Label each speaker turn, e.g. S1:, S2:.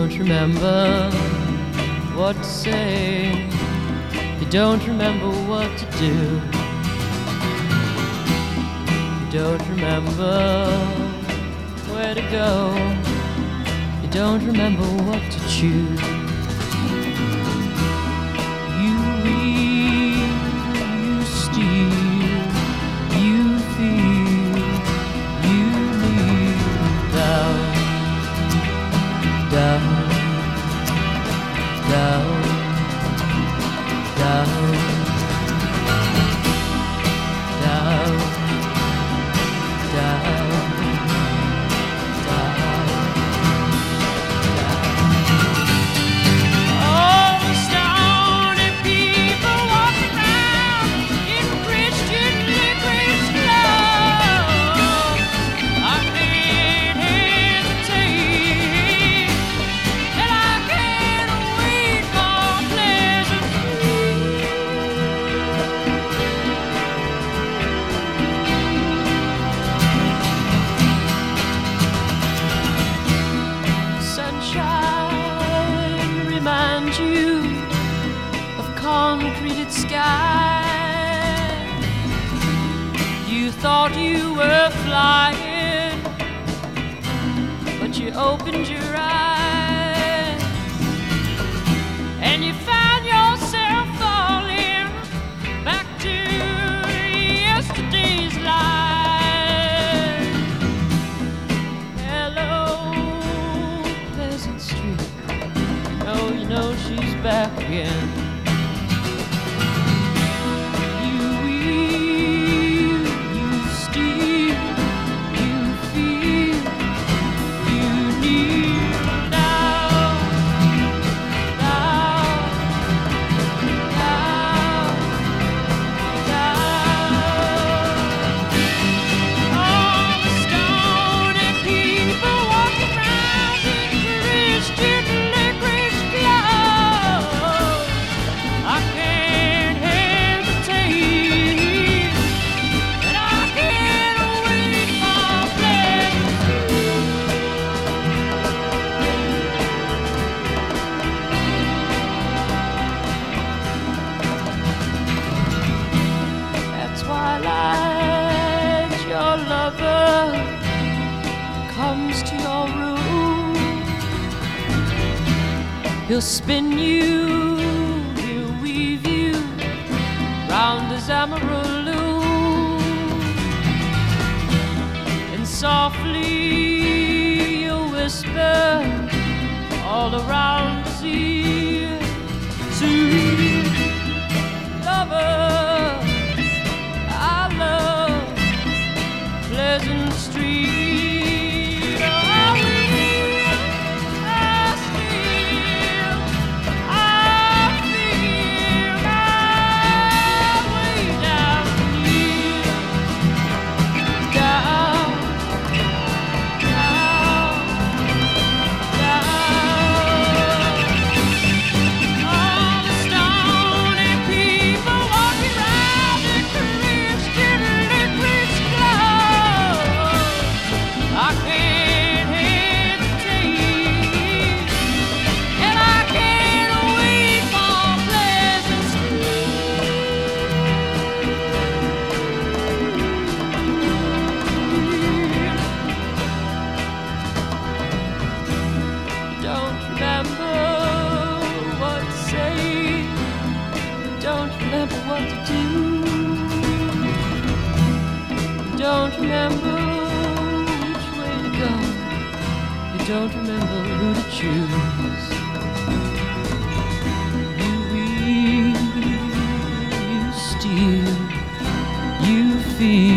S1: don't remember what to say. You don't remember what to do. You don't remember where to go. You don't remember what to choose. You read, you steal, you feel, you kneel down, down, down, down, down, down, down. All the stony people walk around in Christian licorice gloves. I can't hesitate, and I can't wait for pleasant sunshine reminds you of concreted sky. You thought you were flying, but you opened your eyes and you found yourself falling back to yesterday's life. Hello, Pleasant Street. Oh, you know she's back again. You wheel, you steal, you feel, you kneel down, down, down, down. All the stony people walk around in Christian licorice gloves. I can't hesitate, and I can't wait for pleasant. That's why light, your lover comes to your room. He'll spin you, he'll weave you round his emerald loom, and softly you'll whisper all around his ear, sweet lover, I love Pleasant Street. Oh, I will, I still, I feel my way down here, down, down, down. All the stony people walk around in Christian licorice gloves. I can't hesitate, and I can't wait for Pleasant Street. Don't remember what to say. Don't remember what to do. Don't remember which way to go. You don't remember who to choose. You read, you steal, you feel.